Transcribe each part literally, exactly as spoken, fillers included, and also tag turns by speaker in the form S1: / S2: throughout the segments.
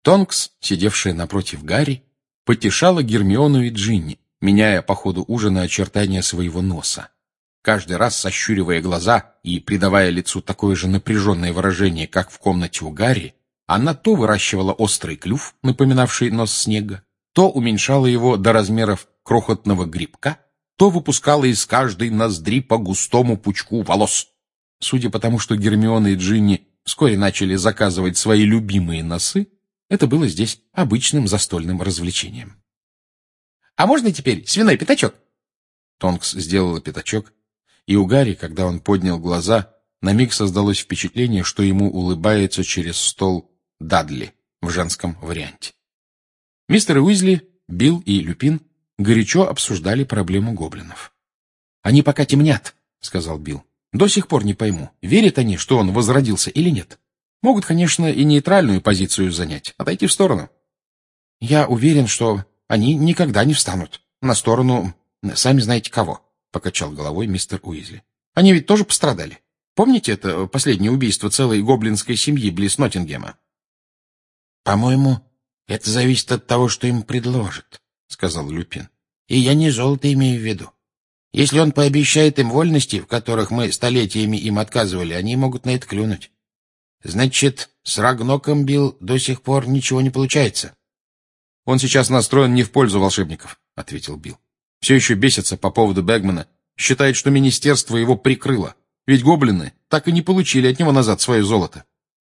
S1: Тонкс, сидевшая напротив Гарри, потешала Гермиону и Джинни, меняя по ходу ужина очертания своего носа. Каждый раз сощуривая глаза и придавая лицу такое же напряженное выражение, как в комнате у Гарри, она то выращивала острый клюв, напоминавший нос снега, то уменьшала его до размеров крохотного грибка, то выпускала из каждой ноздри по густому пучку волос. Судя по тому, что Гермиона и Джинни вскоре начали заказывать свои любимые носы, это было здесь обычным застольным развлечением. «А можно теперь свиной пятачок?» Тонкс сделала пятачок, и у Гарри, когда он поднял глаза, на миг создалось впечатление, что ему улыбается через стол Дадли в женском варианте. Мистер Уизли, Билл и Люпин горячо обсуждали проблему гоблинов. «Они пока темнят», — сказал Билл. «До сих пор не пойму, верят они, что он возродился или нет. Могут, конечно, и нейтральную позицию занять, отойти в сторону. Я уверен, что они никогда не встанут на сторону, сами знаете кого», — покачал головой мистер Уизли. «Они ведь тоже пострадали. Помните это последнее убийство целой гоблинской семьи близ Ноттингема?» «По-моему, это зависит от того, что им предложат», — сказал Люпин. «И я не золото имею в виду. Если он пообещает им вольности, в которых мы столетиями им отказывали, они могут на это клюнуть. Значит, с Рагноком, Билл, до сих пор ничего не получается». «Он сейчас настроен не в пользу волшебников», — ответил Билл. «Все еще бесится по поводу Бэгмана, считает, что министерство его прикрыло, ведь гоблины так и не получили от него назад свое золото».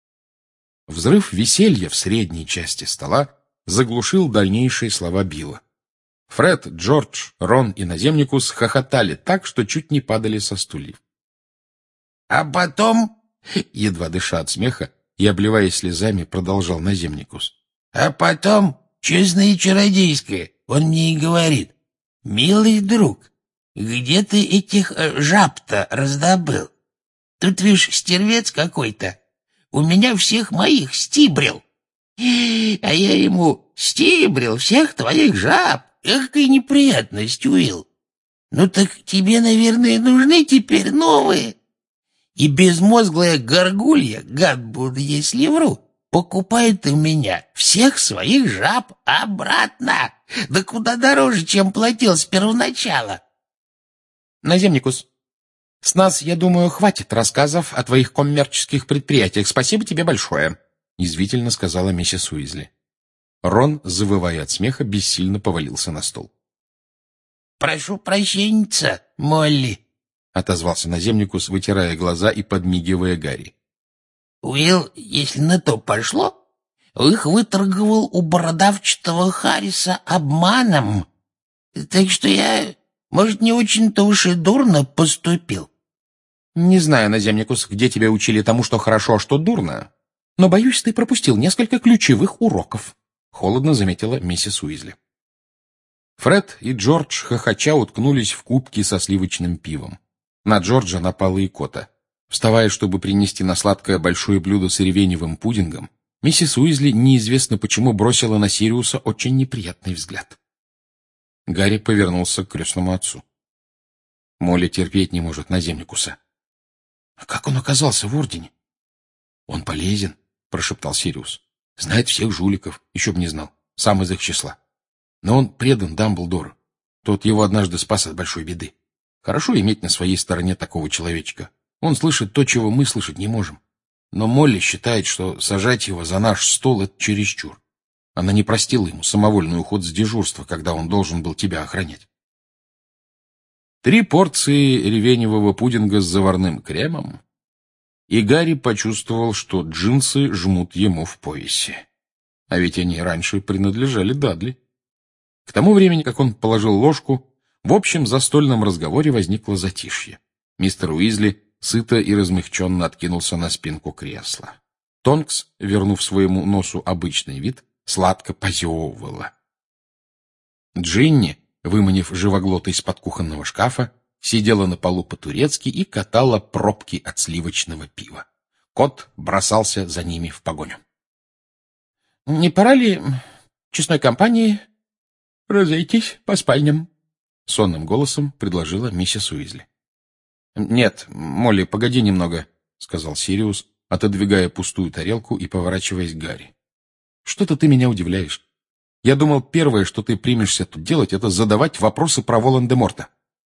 S1: Взрыв веселья в средней части стола заглушил дальнейшие слова Билла. Фред, Джордж, Рон и Наземникус хохотали так, что чуть не падали со стульев. «А потом...» — едва дыша от смеха и обливаясь слезами, продолжал Наземникус. «А потом, честное и чародейское, он мне и говорит: милый друг, где ты этих жаб-то раздобыл? Тут, видишь, стервец какой-то. У меня всех моих стибрил. А я ему: стибрил всех твоих жаб. Какая неприятность, Уилл. Ну так тебе, наверное, нужны теперь новые. И безмозглая горгулья, гад буду, если вру, покупает у меня всех своих жаб обратно. Да куда дороже, чем платил с первоначала». «Наземникус, с нас, я думаю, хватит рассказов о твоих коммерческих предприятиях. Спасибо тебе большое», — язвительно сказала миссис Уизли. Рон, завывая от смеха, бессильно повалился на стол. «Прошу прощения, Молли», — отозвался Наземникус, вытирая глаза и подмигивая Гарри. «Уилл, если на то пошло, их выторговал у бородавчатого Харриса обманом. Так что я, может, не очень-то уж и дурно поступил». «Не знаю, Наземникус, где тебя учили тому, что хорошо, а что дурно, но, боюсь, ты пропустил несколько ключевых уроков», — холодно заметила миссис Уизли. Фред и Джордж хохоча уткнулись в кубки со сливочным пивом. На Джорджа напала икота. Вставая, чтобы принести на сладкое большое блюдо с ревеневым пудингом, миссис Уизли неизвестно почему бросила на Сириуса очень неприятный взгляд. Гарри повернулся к крестному отцу. Молли терпеть не может Наземникуса. «А как он оказался в Ордене?» «Он полезен», — прошептал Сириус. «Знает всех жуликов, еще б не знал, сам из их числа. Но он предан Дамблдору. Тот его однажды спас от большой беды. Хорошо иметь на своей стороне такого человечка. Он слышит то, чего мы слышать не можем. Но Молли считает, что сажать его за наш стол — это чересчур. Она не простила ему самовольный уход с дежурства, когда он должен был тебя охранять». Три порции ревеневого пудинга с заварным кремом, и Гарри почувствовал, что джинсы жмут ему в поясе. А ведь они раньше принадлежали Дадли. К тому времени, как он положил ложку, в общем застольном разговоре возникло затишье. Мистер Уизли сыто и размягченно откинулся на спинку кресла. Тонкс, вернув своему носу обычный вид, сладко позевывала. Джинни, выманив живоглота из-под кухонного шкафа, сидела на полу по-турецки и катала пробки от сливочного пива. Кот бросался за ними в погоню. «Не пора ли честной компании разойтись по спальням?» — сонным голосом предложила миссис Уизли. «Нет, Молли, погоди немного», — сказал Сириус, отодвигая пустую тарелку и поворачиваясь к Гарри. Что-то ты меня удивляешь. Я думал, первое, что ты примешься тут делать, это задавать вопросы про Волан-де-Морта.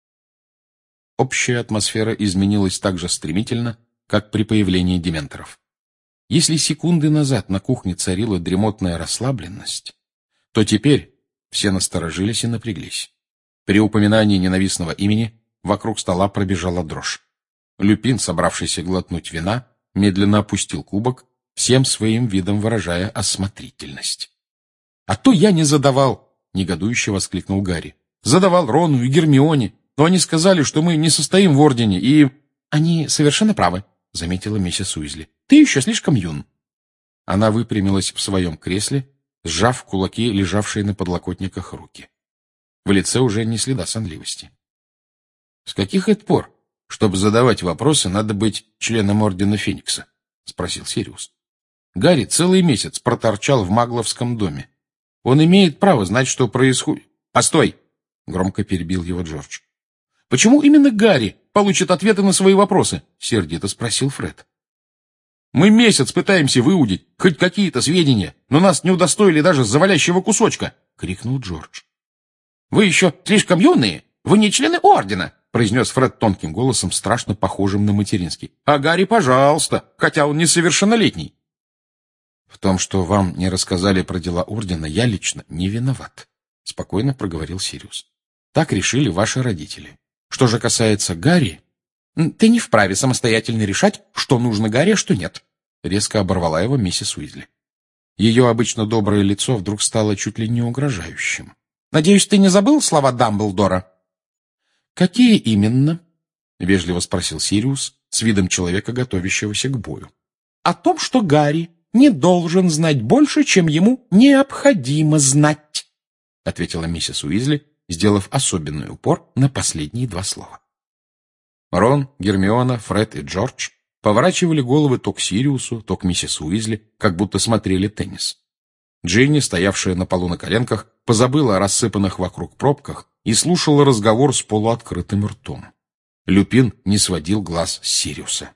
S1: Общая атмосфера изменилась так же стремительно, как при появлении дементоров. Если секунды назад на кухне царила дремотная расслабленность, то теперь все насторожились и напряглись. При упоминании ненавистного имени вокруг стола пробежала дрожь. Люпин, собравшийся глотнуть вина, медленно опустил кубок, всем своим видом выражая осмотрительность. — А то я не задавал! — негодующе воскликнул Гарри. — Задавал Рону и Гермионе, но они сказали, что мы не состоим в Ордене, и... — Они совершенно правы, — заметила миссис Уизли. — Ты еще слишком юн. Она выпрямилась в своем кресле, сжав в кулаки лежавшие на подлокотниках руки. В лице уже не следа сонливости. — С каких это пор, чтобы задавать вопросы, надо быть членом Ордена Феникса? — спросил Сириус. Гарри целый месяц проторчал в Магловском доме. Он имеет право знать, что происходит... — Постой! — громко перебил его Джордж. — Почему именно Гарри получит ответы на свои вопросы? — сердито спросил Фред. — Мы месяц пытаемся выудить хоть какие-то сведения, но нас не удостоили даже завалящего кусочка! — крикнул Джордж. — Вы еще слишком юные! Вы не члены Ордена! — произнес Фред тонким голосом, страшно похожим на материнский. — А Гарри, пожалуйста, хотя он несовершеннолетний. — В том, что вам не рассказали про дела Ордена, я лично не виноват, — спокойно проговорил Сириус. — Так решили ваши родители. Что же касается Гарри... — Ты не вправе самостоятельно решать, что нужно Гарри, а что нет, — резко оборвала его миссис Уизли. Ее обычно доброе лицо вдруг стало чуть ли не угрожающим. — Надеюсь, ты не забыл слова Дамблдора? — Какие именно? — вежливо спросил Сириус с видом человека, готовящегося к бою. — О том, что Гарри не должен знать больше, чем ему необходимо знать, — ответила миссис Уизли, сделав особенный упор на последние два слова. Рон, Гермиона, Фред и Джордж поворачивали головы то к Сириусу, то к миссис Уизли, как будто смотрели теннис. Джинни, стоявшая на полу на коленках, позабыла о рассыпанных вокруг пробках и слушала разговор с полуоткрытым ртом. Люпин не сводил глаз с Сириуса.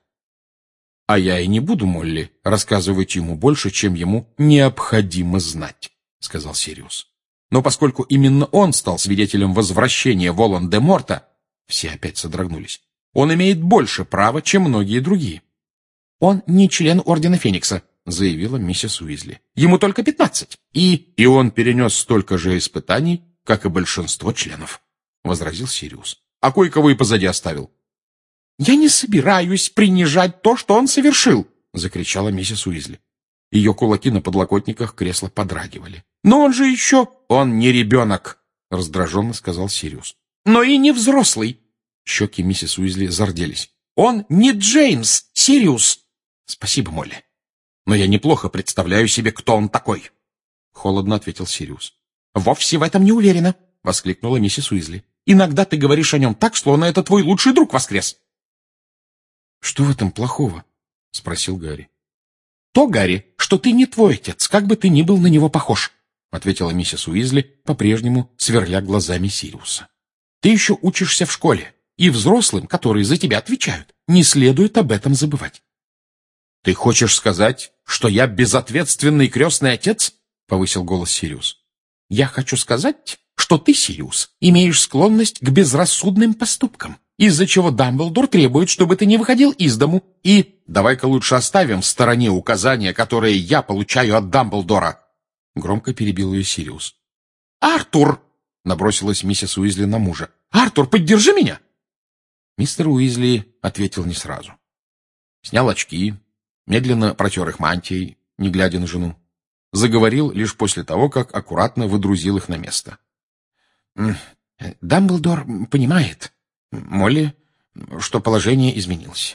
S1: — А я и не буду, Молли, рассказывать ему больше, чем ему необходимо знать, — сказал Сириус. Но поскольку именно он стал свидетелем возвращения Волан-де-Морта, все опять содрогнулись, он имеет больше права, чем многие другие. — Он не член Ордена Феникса, — заявила миссис Уизли. — Ему только пятнадцать. И... — И он перенес столько же испытаний, как и большинство членов, — возразил Сириус. — А кое-кого и позади оставил. — Я не собираюсь принижать то, что он совершил, — закричала миссис Уизли. Ее кулаки на подлокотниках кресла подрагивали. — Но он же еще... — Он не ребенок, — раздраженно сказал Сириус. — Но и не взрослый. Щеки миссис Уизли зарделись. — Он не Джеймс, Сириус. — Спасибо, Молли. Но я неплохо представляю себе, кто он такой. — холодно ответил Сириус. — Вовсе в этом не уверена, — воскликнула миссис Уизли. — Иногда ты говоришь о нем так, словно это твой лучший друг воскрес. — Что в этом плохого? — спросил Гарри. — То, Гарри, что ты не твой отец, как бы ты ни был на него похож, — ответила миссис Уизли, по-прежнему сверля глазами Сириуса. — Ты еще учишься в школе, и взрослым, которые за тебя отвечают, не следует об этом забывать. — Ты хочешь сказать, что я безответственный крестный отец? — повысил голос Сириус. — Я хочу сказать, что ты, Сириус, имеешь склонность к безрассудным поступкам, из-за чего Дамблдор требует, чтобы ты не выходил из дому, и... — Давай-ка лучше оставим в стороне указания, которые я получаю от Дамблдора, — громко перебил ее Сириус. — Артур! — набросилась миссис Уизли на мужа. — Артур, поддержи меня! Мистер Уизли ответил не сразу. Снял очки, медленно протер их мантией, не глядя на жену. Заговорил лишь после того, как аккуратно выдрузил их на место. — Дамблдор понимает, Молли, что положение изменилось.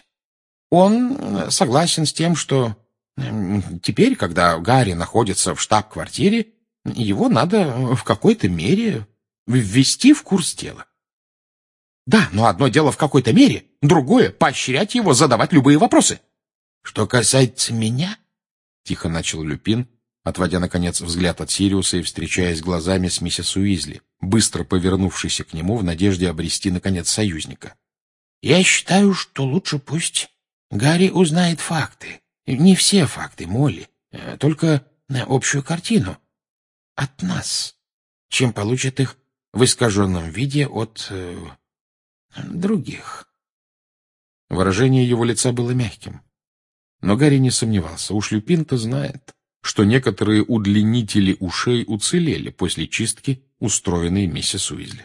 S1: Он согласен с тем, что теперь, когда Гарри находится в штаб-квартире, его надо в какой-то мере ввести в курс дела. Да, но одно дело в какой-то мере, другое — поощрять его задавать любые вопросы. — Что касается меня, — тихо начал Люпин, отводя, наконец, взгляд от Сириуса и встречаясь глазами с миссис Уизли, быстро повернувшейся к нему в надежде обрести, наконец, союзника. — Я считаю, что лучше пусть Гарри узнает факты. Не все факты, Молли, только
S2: э, общую картину от нас, чем получат их в искаженном виде от э, других.
S1: Выражение его лица было мягким. Но Гарри не сомневался, уж Люпин-то знает, что некоторые удлинители ушей уцелели после чистки, устроенной миссис Уизли.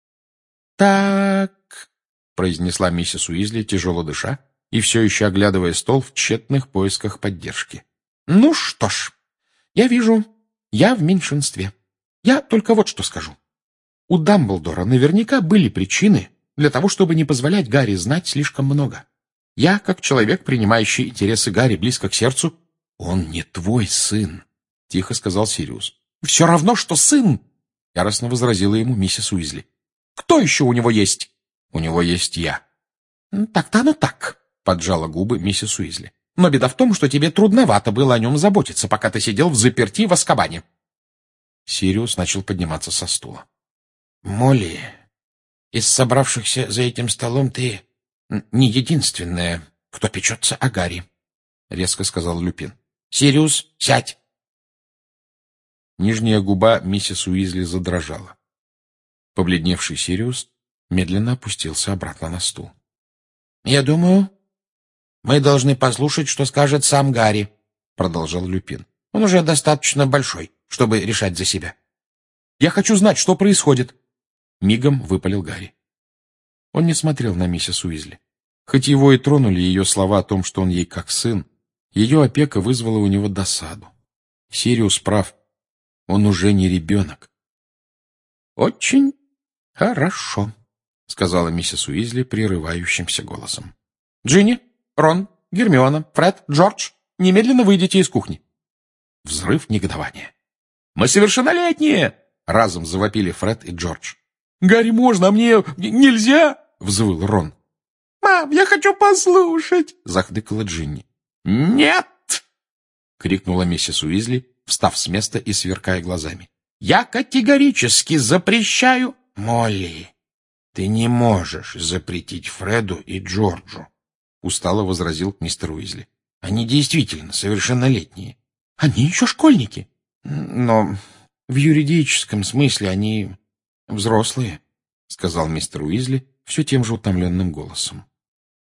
S2: «Так»,
S1: — произнесла миссис Уизли, тяжело дыша, и все еще оглядывая стол в тщетных поисках поддержки.
S2: «Ну что ж, я вижу, я в меньшинстве. Я только вот что скажу. У Дамблдора наверняка были причины для того, чтобы не позволять Гарри знать слишком много. Я, как человек, принимающий интересы Гарри близко к сердцу,
S1: «Он не твой сын», — тихо сказал Сириус.
S2: «Все равно, что сын!»
S1: — яростно возразила ему миссис Уизли.
S2: «Кто еще у него есть?»
S1: «У него есть я».
S2: «Так-то оно так», — поджала губы миссис Уизли. «Но беда в том, что тебе трудновато было о нем заботиться, пока ты сидел в заперти в Азкабане».
S1: Сириус начал подниматься со стула.
S2: «Молли, из собравшихся за этим столом ты не единственная, кто печется о Гарри», — резко сказал Люпин. «Сириус, сядь!»
S1: Нижняя губа миссис Уизли задрожала. Побледневший Сириус медленно опустился обратно на стул.
S2: «Я думаю, мы должны послушать, что скажет сам Гарри», — продолжал Люпин. «Он уже достаточно большой, чтобы решать за себя».
S1: «Я хочу знать, что происходит», — мигом выпалил Гарри. Он не смотрел на миссис Уизли. Хоть его и тронули ее слова о том, что он ей как сын, ее опека вызвала у него досаду. Сириус прав. Он уже не ребенок.
S2: «Очень хорошо», — сказала миссис Уизли прерывающимся голосом. «Джинни, Рон, Гермиона, Фред, Джордж, немедленно выйдите из кухни».
S1: Взрыв негодования.
S2: «Мы совершеннолетние!» — разом завопили Фред и Джордж. «Гарри, можно, а мне нельзя?» — взвыл Рон. «Мам, я хочу послушать!» — захныкала Джинни. «Нет!» — крикнула миссис Уизли, встав с места и сверкая глазами. «Я категорически запрещаю...» «Молли, ты не можешь запретить Фреду и Джорджу», — устало возразил мистер Уизли. «Они действительно совершеннолетние. Они еще школьники. Но в юридическом смысле они взрослые», — сказал мистер Уизли все тем же утомленным голосом.